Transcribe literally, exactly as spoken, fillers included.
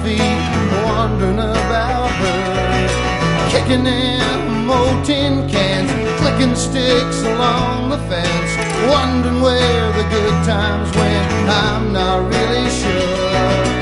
feet, wondering about her. Kicking in old tin cans, clicking sticks along the fence, wondering where the good times went, I'm not really sure.